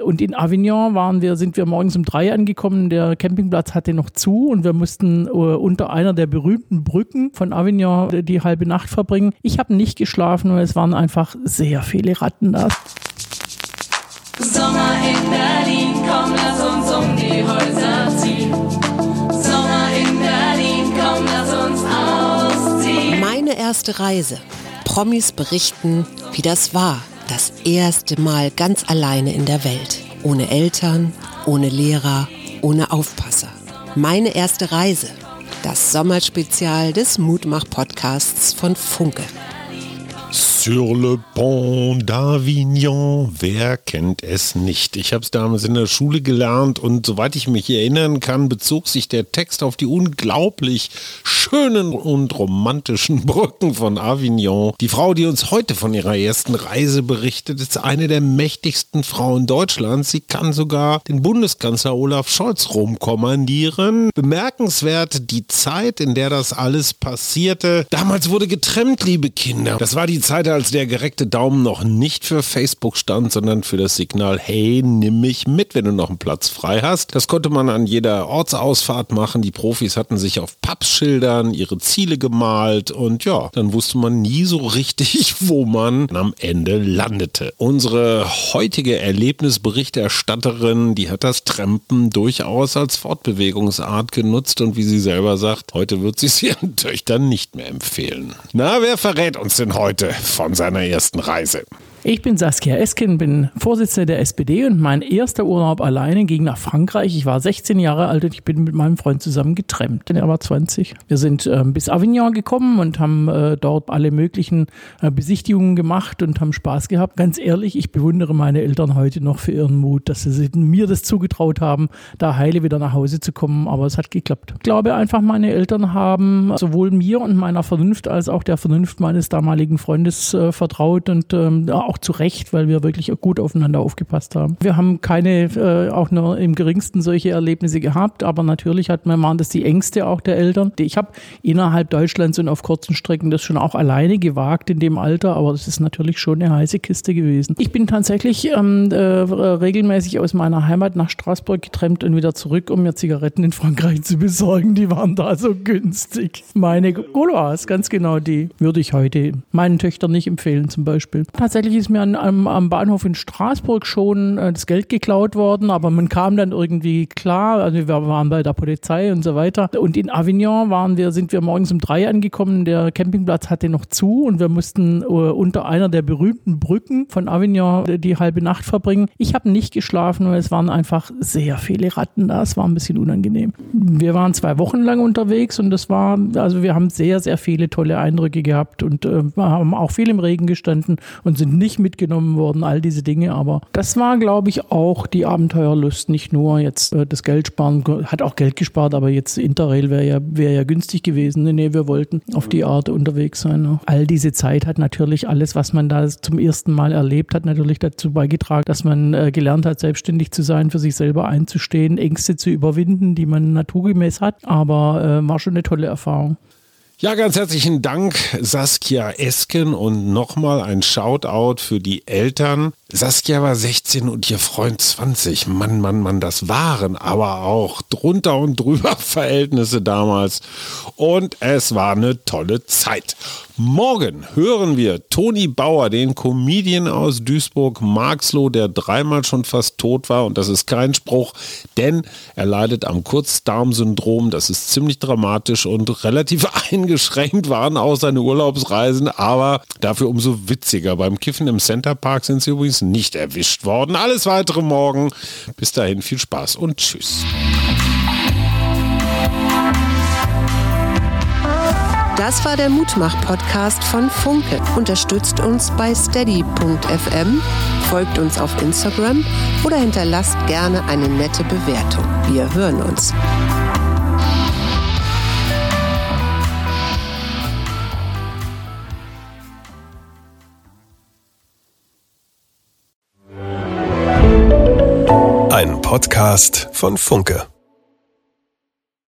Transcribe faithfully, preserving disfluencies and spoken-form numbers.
Und in Avignon waren wir, sind wir morgens um drei angekommen. Der Campingplatz hatte noch zu und wir mussten äh, unter einer der berühmten Brücken von Avignon die, die halbe Nacht verbringen. Ich habe nicht geschlafen, weil es waren einfach sehr viele Ratten da. Sommer in Berlin, komm, lass uns um die Häuser ziehen. Sommer in Berlin, komm, lass uns ausziehen. Meine erste Reise. Promis berichten, wie das war. Das erste Mal ganz alleine in der Welt. Ohne Eltern, ohne Lehrer, ohne Aufpasser. Meine erste Reise. Das Sommerspezial des Mutmach-Podcasts von Funke. Sur le Pont d'Avignon, wer kennt es nicht? Ich habe es damals in der Schule gelernt und soweit ich mich erinnern kann, bezog sich der Text auf die unglaublich schönen und romantischen Brücken von Avignon. Die Frau, die uns heute von ihrer ersten Reise berichtet, ist eine der mächtigsten Frauen Deutschlands. Sie kann sogar den Bundeskanzler Olaf Scholz rumkommandieren. Bemerkenswert die Zeit, in der das alles passierte. Damals wurde getrennt, liebe Kinder. Das war die Zeit, als der gereckte Daumen noch nicht für Facebook stand, sondern für das Signal, hey, nimm mich mit, wenn du noch einen Platz frei hast. Das konnte man an jeder Ortsausfahrt machen. Die Profis hatten sich auf Pappschildern ihre Ziele gemalt und ja, dann wusste man nie so richtig, wo man am Ende landete. Unsere heutige Erlebnisberichterstatterin, die hat das Trampen durchaus als Fortbewegungsart genutzt und wie sie selber sagt, heute wird sie es ihren Töchtern nicht mehr empfehlen. Na, wer verrät uns denn heute von seiner ersten Reise? Ich bin Saskia Esken, bin Vorsitzende der S P D und mein erster Urlaub alleine ging nach Frankreich. Ich war sechzehn Jahre alt und ich bin mit meinem Freund zusammen getrampt. Er war zwanzig. Wir sind äh, bis Avignon gekommen und haben äh, dort alle möglichen äh, Besichtigungen gemacht und haben Spaß gehabt. Ganz ehrlich, ich bewundere meine Eltern heute noch für ihren Mut, dass sie mir das zugetraut haben, da heile wieder nach Hause zu kommen. Aber es hat geklappt. Ich glaube einfach, meine Eltern haben sowohl mir und meiner Vernunft als auch der Vernunft meines damaligen Freundes äh, vertraut und ähm, auch zu Recht, weil wir wirklich gut aufeinander aufgepasst haben. Wir haben keine, äh, auch nur im geringsten solche Erlebnisse gehabt, aber natürlich hat man, waren das die Ängste auch der Eltern. Ich habe innerhalb Deutschlands und auf kurzen Strecken das schon auch alleine gewagt in dem Alter, aber das ist natürlich schon eine heiße Kiste gewesen. Ich bin tatsächlich ähm, äh, regelmäßig aus meiner Heimat nach Straßburg getrennt und wieder zurück, um mir Zigaretten in Frankreich zu besorgen. Die waren da so günstig. Meine Gauloise, ganz genau, die würde ich heute meinen Töchtern nicht empfehlen zum Beispiel. Tatsächlich ist mir an, am, am Bahnhof in Straßburg schon äh, das Geld geklaut worden, aber man kam dann irgendwie klar, also wir waren bei der Polizei und so weiter. Und in Avignon waren wir, sind wir morgens um drei angekommen, der Campingplatz hatte noch zu und wir mussten äh, unter einer der berühmten Brücken von Avignon die, die halbe Nacht verbringen. Ich habe nicht geschlafen, weil es waren einfach sehr viele Ratten da, es war ein bisschen unangenehm. Wir waren zwei Wochen lang unterwegs und das war, also wir haben sehr, sehr viele tolle Eindrücke gehabt und äh, haben auch viel im Regen gestanden und sind nicht mitgenommen worden, all diese Dinge, aber das war, glaube ich, auch die Abenteuerlust, nicht nur jetzt äh, das Geld sparen, hat auch Geld gespart, aber jetzt Interrail wäre ja, wär ja günstig gewesen. Nee, nee, wir wollten auf die Art unterwegs sein. Ne? All diese Zeit hat natürlich alles, was man da zum ersten Mal erlebt hat, natürlich dazu beigetragen, dass man äh, gelernt hat, selbstständig zu sein, für sich selber einzustehen, Ängste zu überwinden, die man naturgemäß hat, aber äh, war schon eine tolle Erfahrung. Ja, ganz herzlichen Dank, Saskia Esken, und nochmal ein Shoutout für die Eltern. Saskia war sechzehn und ihr Freund zwanzig. Mann, Mann, Mann, das waren aber auch drunter und drüber Verhältnisse damals. Und es war eine tolle Zeit. Morgen hören wir Toni Bauer, den Comedian aus Duisburg-Marxloh, der dreimal schon fast tot war. Und das ist kein Spruch, denn er leidet am Kurzdarmsyndrom. Das ist ziemlich dramatisch und relativ eingeschränkt waren auch seine Urlaubsreisen, aber dafür umso witziger. Beim Kiffen im Centerpark sind sie übrigens nicht erwischt worden. Alles weitere morgen. Bis dahin viel Spaß und tschüss. Das war der Mutmach-Podcast von Funke. Unterstützt uns bei steady punkt f m, folgt uns auf Instagram oder hinterlasst gerne eine nette Bewertung. Wir hören uns. Ein Podcast von Funke.